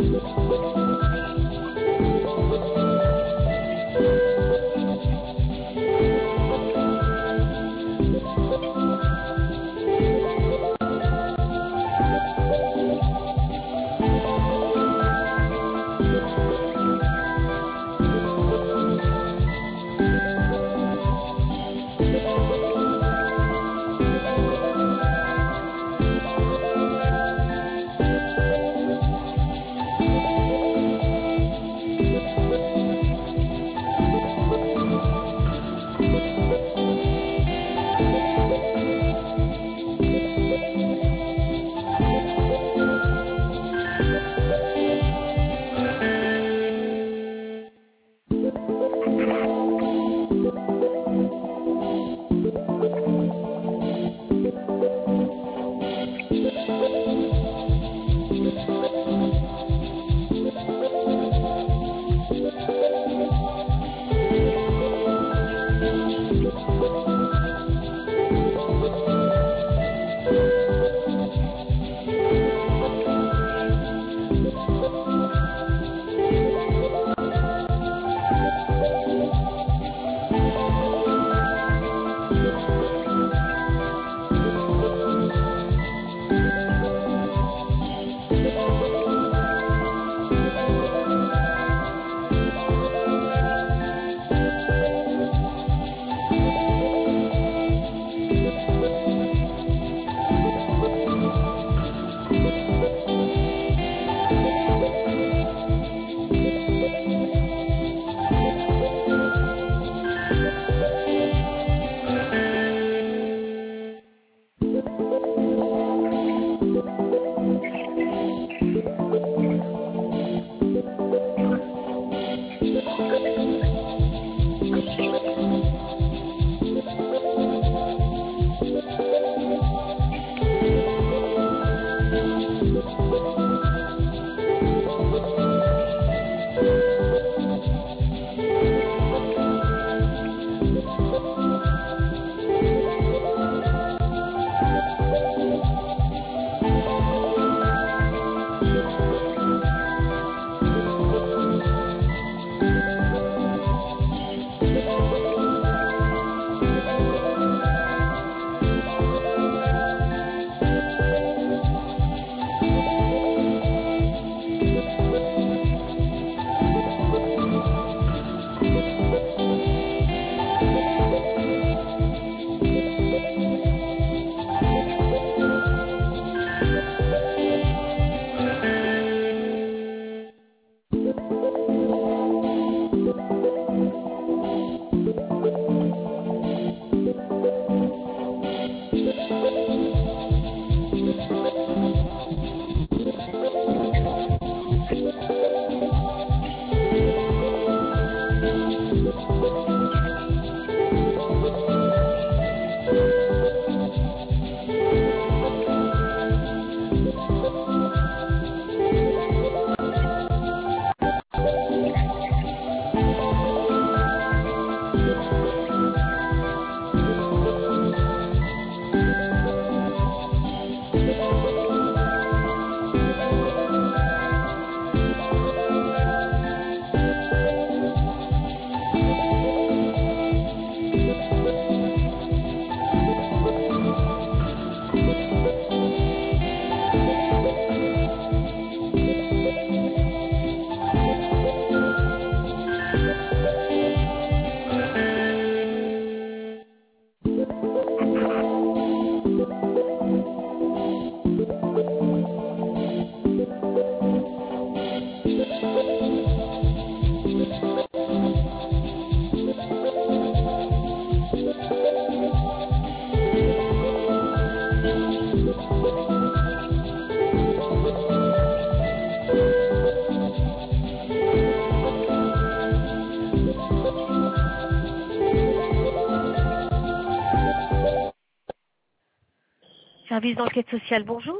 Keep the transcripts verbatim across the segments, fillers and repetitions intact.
Service d'enquête sociale, bonjour.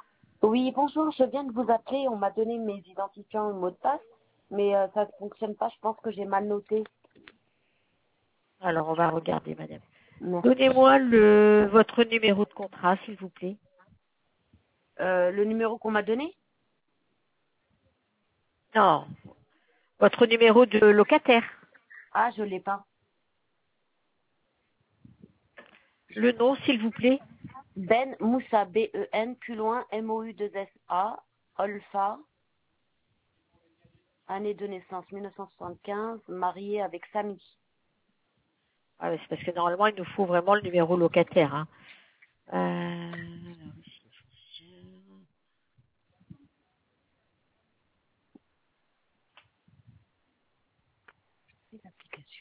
Oui, bonjour, je viens de vous appeler, on m'a donné mes identifiants et mots de passe, mais euh, ça ne fonctionne pas, je pense que j'ai mal noté. Alors, on va regarder, madame. Merci. Donnez-moi le votre numéro de contrat, s'il vous plaît. Euh, le numéro qu'on m'a donné? Non. Votre numéro de locataire. Ah, je l'ai pas. Le nom, s'il vous plaît. Ben Moussa, B E N, plus loin, M O U deux S A, Olfa, année de naissance mille neuf cent soixante-quinze, marié avec Samy. Ah, ouais, c'est parce que normalement, il nous faut vraiment le numéro locataire. Hein. Euh, alors, ici, foncière. C'est l'application.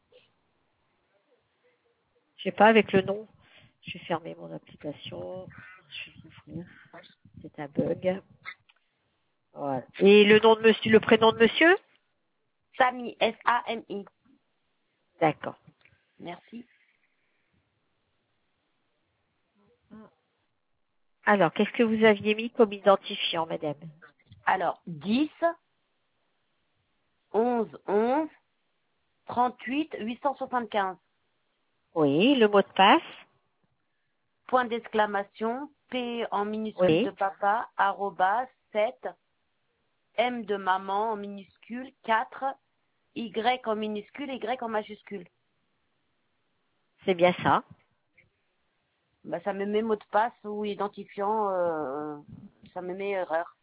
Je sais pas, avec le nom. Je vais fermer mon application. Je vais l'ouvrir. C'est un bug. Voilà. Et le nom de monsieur, le prénom de monsieur? Samy, S A M I. D'accord. Merci. Alors, qu'est-ce que vous aviez mis comme identifiant, madame? Alors, dix, onze, onze, trente-huit, huit cent soixante-quinze. Oui, le mot de passe? Point d'exclamation, P en minuscule Oui, de papa, arrobas, sept, M de maman en minuscule, quatre, Y en minuscule, Y en majuscule. c'est bien ça. Bah, ça me met mot de passe ou identifiant, euh, ça me met erreur.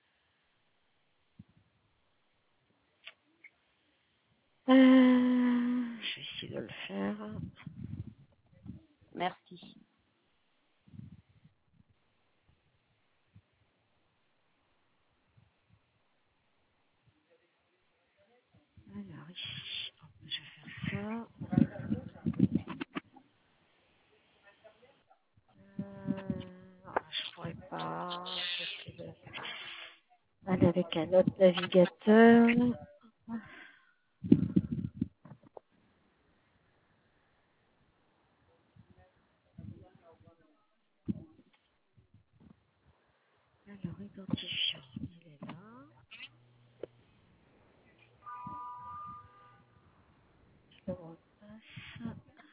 Euh, je vais essayer de le faire. Merci. Alors, ici, je vais faire ça. Euh, non, je pourrais pas. Je vais aller avec un autre navigateur. Alors, identifiant, il est là. Le mot de passe.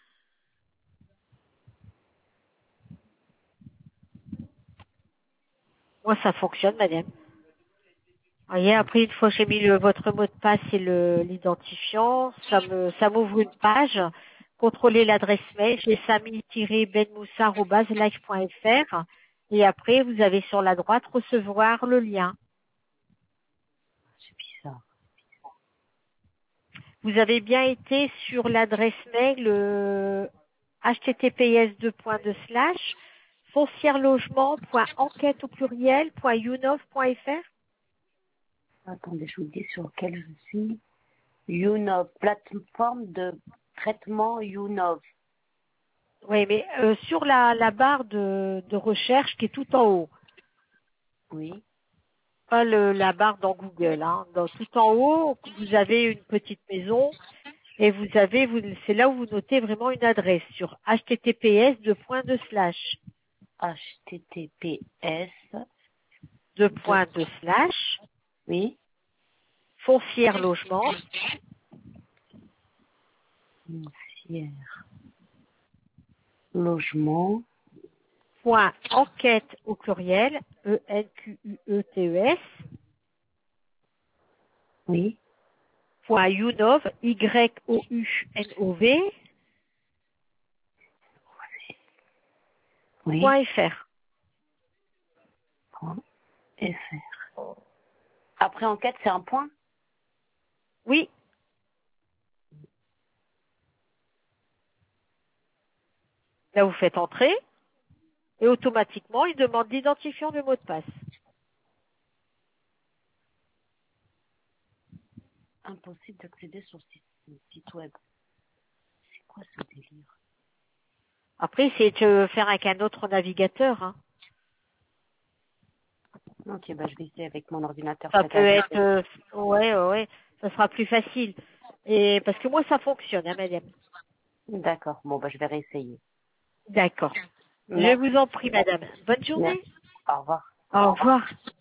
Moi, ça fonctionne, madame. Vous voyez, après, une fois que j'ai mis le, votre mot de passe et le, l'identifiant, ça me, ça m'ouvre une page. Contrôlez l'adresse mail, j'ai sami-benmoussa arobase live point fr. Et après, vous avez sur la droite recevoir le lien. C'est bizarre. Vous avez bien été sur l'adresse mail euh, https deux points deux slash foncièrelogement.enquête au pluriel point younov point fr. Attendez, je vous dis sur lequel je suis. Younov, plateforme de traitement Younov. Oui, mais euh, sur la, la barre de, de recherche qui est tout en haut, Oui. pas le, la barre dans Google, hein, dans, tout en haut, vous avez une petite maison et vous avez, vous, c'est là où vous notez vraiment une adresse sur https deux points deux slash https. deux De, points deux slash oui. foncière logement Foncière. Logement. point enquête au pluriel e n q u e t e s Oui. point younov y o u n o v Oui. point fr. Point F R. Après enquête, c'est un point. Oui. Là, vous faites entrer et automatiquement, il demande l'identifiant du mot de passe. Impossible d'accéder sur ce site, site web. C'est quoi ce délire? Après, c'est de faire avec un autre navigateur. Hein. Ok, bah je vais essayer avec mon ordinateur. Ça Peut-être peut avec. être, euh, ouais, ouais, ouais, ça sera plus facile. Et parce que moi, ça fonctionne, hein, madame. D'accord. Bon, bah je vais réessayer. D'accord. Je Merci. vous en prie, madame. Bonne journée. Merci. Au revoir. Au revoir.